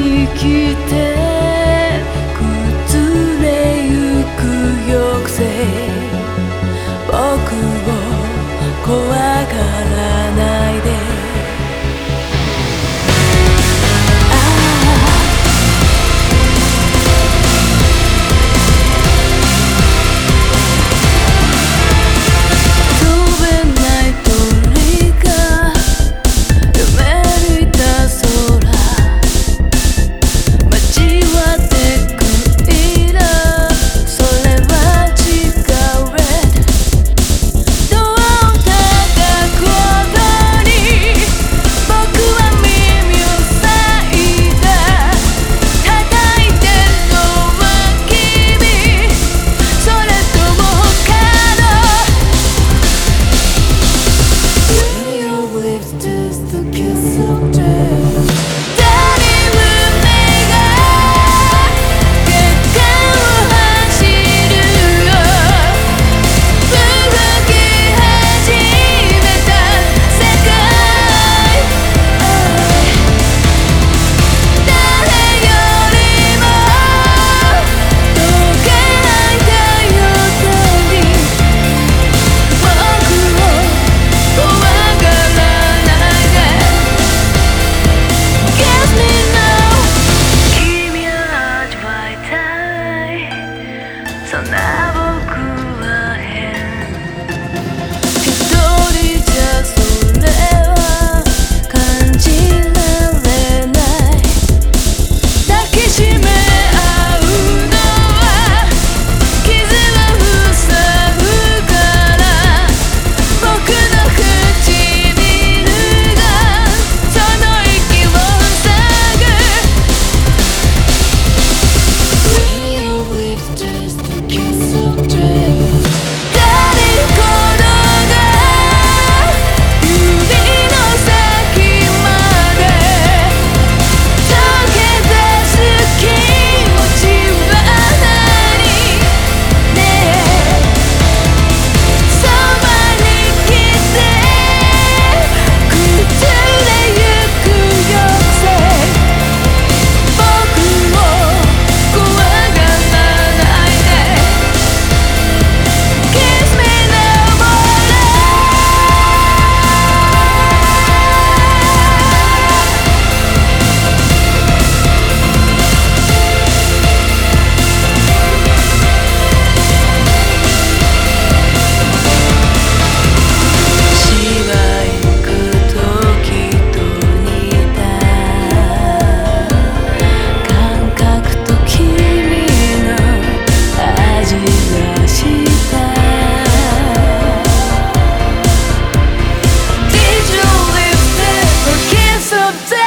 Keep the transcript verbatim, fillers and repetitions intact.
に来て崩れゆく抑制僕を怖がらないでそんな僕は変一人じゃそれは感じられない抱きしめ合うのは傷は塞ぐから僕の唇がその息を塞ぐ When your lips just kiss of dread 誰ほどが指の先まで溶け出す気持ちは何ねそばに来て崩れゆく抑制僕を怖がらないで Kiss me now more しばゆく時と似た感覚と君の味がした Did you live there or kiss of death